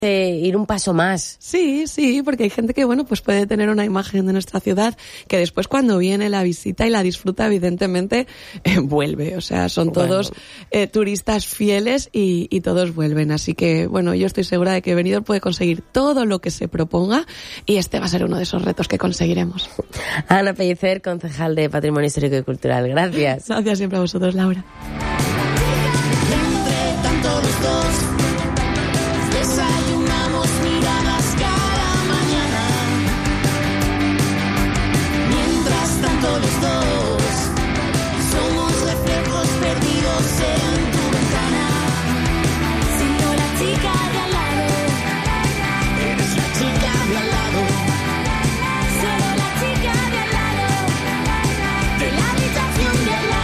ir un paso más. Sí, porque hay gente que, bueno, pues puede tener una imagen de nuestra ciudad que después cuando viene la visita y la disfruta, evidentemente, vuelve. O sea, son todos turistas fieles y todos vuelven. Así que, bueno, yo estoy segura de que Benidorm puede conseguir todo lo que se proponga y este va a ser uno de esos retos que conseguiremos. Ana Pellicer, concejal de Patrimonio Histórico y Cultural. Gracias. Gracias siempre a vosotros, Laura. Desayunamos miradas cada mañana. Mientras tanto los dos somos reflejos perdidos en tu ventana. Siendo la chica de al lado, eres la chica de al lado. Solo la chica de al lado, de la habitación de al lado.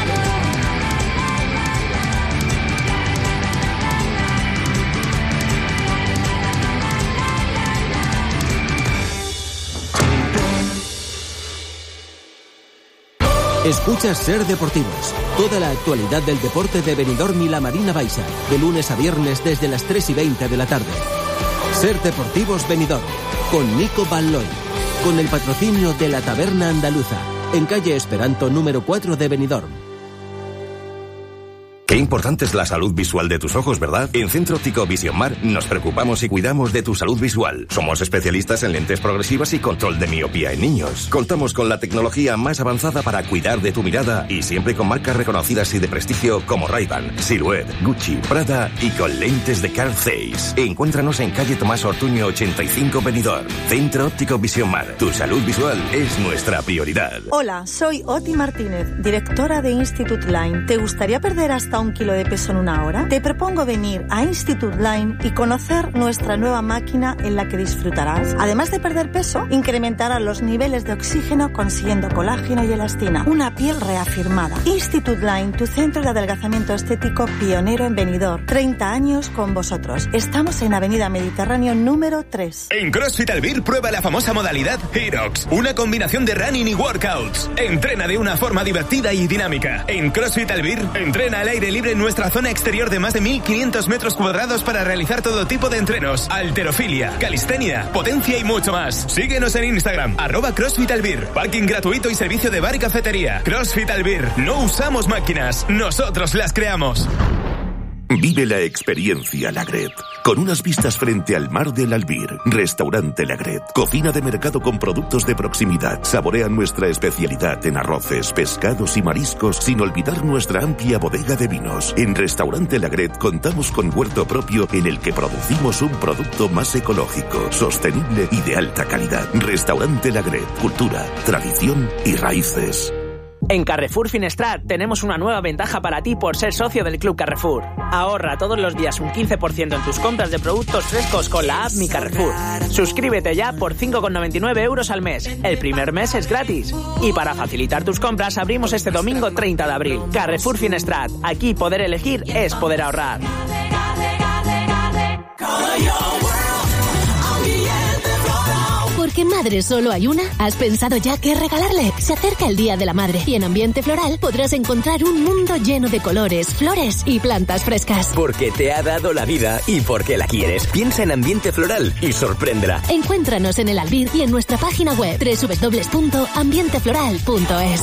Escuchas Ser Deportivos. Toda la actualidad del deporte de Benidorm y la Marina Baixa. De lunes a viernes desde las 3:20 de la tarde. Ser Deportivos Benidorm. Con Nico Balloy. Con el patrocinio de la Taberna Andaluza. En calle Esperanto número 4 de Benidorm. Qué importante es la salud visual de tus ojos, ¿verdad? En Centro Óptico Vision Mar nos preocupamos y cuidamos de tu salud visual. Somos especialistas en lentes progresivas y control de miopía en niños. Contamos con la tecnología más avanzada para cuidar de tu mirada y siempre con marcas reconocidas y de prestigio como Ray-Ban, Silhouette, Gucci, Prada y con lentes de Carl Zeiss. Encuéntranos en calle Tomás Ortuño 85 Benidorm. Centro Óptico Vision Mar. Tu salud visual es nuestra prioridad. Hola, soy Oti Martínez, directora de Institute Line. ¿Te gustaría perder hasta 1 kilo de peso en 1 hora? Te propongo venir a Institute Line y conocer nuestra nueva máquina en la que disfrutarás. Además de perder peso, incrementarás los niveles de oxígeno consiguiendo colágeno y elastina. Una piel reafirmada. Institute Line, tu centro de adelgazamiento estético pionero en Benidorm. 30 años con vosotros. Estamos en Avenida Mediterráneo número 3. En CrossFit Albir prueba la famosa modalidad HEROX, una combinación de running y workouts. Entrena de una forma divertida y dinámica. En CrossFit Albir, entrena al aire libre en nuestra zona exterior de más de 1.500 metros cuadrados para realizar todo tipo de entrenos, halterofilia, calistenia, potencia y mucho más. Síguenos en Instagram, @CrossFit Albir. Parking gratuito y servicio de bar y cafetería. CrossFit Albir. No usamos máquinas, nosotros las creamos. Vive la experiencia Lagret, con unas vistas frente al mar del Albir. Restaurante Lagret, cocina de mercado con productos de proximidad. Saborea nuestra especialidad en arroces, pescados y mariscos, sin olvidar nuestra amplia bodega de vinos. En Restaurante Lagret contamos con huerto propio en el que producimos un producto más ecológico, sostenible y de alta calidad. Restaurante Lagret, cultura, tradición y raíces. En Carrefour Finestrat tenemos una nueva ventaja para ti por ser socio del Club Carrefour. Ahorra todos los días un 15% en tus compras de productos frescos con la app Mi Carrefour. Suscríbete ya por 5,99 € al mes. El primer mes es gratis. Y para facilitar tus compras abrimos este domingo 30 de abril. Carrefour Finestrat. Aquí poder elegir es poder ahorrar. Porque madre solo hay una. ¿Has pensado ya qué regalarle? Se acerca el Día de la Madre y en Ambiente Floral podrás encontrar un mundo lleno de colores, flores y plantas frescas. Porque te ha dado la vida y porque la quieres. Piensa en Ambiente Floral y sorpréndela. Encuéntranos en el Albir y en nuestra página web www.ambientefloral.es.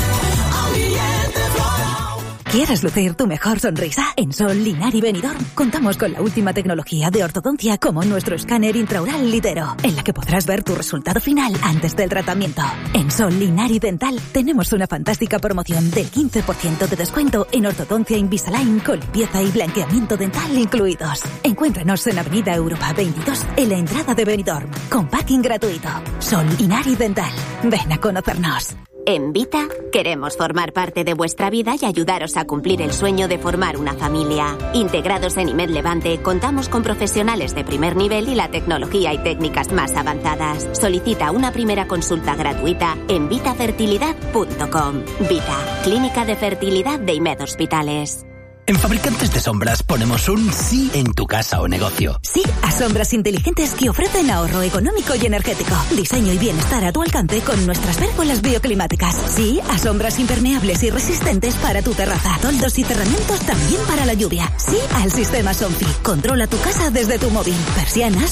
¿Quieres lucir tu mejor sonrisa? En Sol, Linar y Benidorm contamos con la última tecnología de ortodoncia como nuestro escáner intraoral Litero, en la que podrás ver tu resultado final antes del tratamiento. En Sol, Linar y Dental tenemos una fantástica promoción del 15% de descuento en ortodoncia Invisalign con limpieza y blanqueamiento dental incluidos. Encuéntranos en Avenida Europa 22 en la entrada de Benidorm, con parking gratuito. Sol, Linar y Dental. Ven a conocernos. En Vita queremos formar parte de vuestra vida y ayudaros a cumplir el sueño de formar una familia. Integrados en IMED Levante, contamos con profesionales de primer nivel y la tecnología y técnicas más avanzadas. Solicita una primera consulta gratuita en vitafertilidad.com. Vita, Clínica de Fertilidad de IMED Hospitales. En Fabricantes de Sombras ponemos un sí en tu casa o negocio. Sí a sombras inteligentes que ofrecen ahorro económico y energético. Diseño y bienestar a tu alcance con nuestras pérgolas bioclimáticas. Sí a sombras impermeables y resistentes para tu terraza. Toldos y cerramientos también para la lluvia. Sí al sistema Sonfi. Controla tu casa desde tu móvil. Persianas,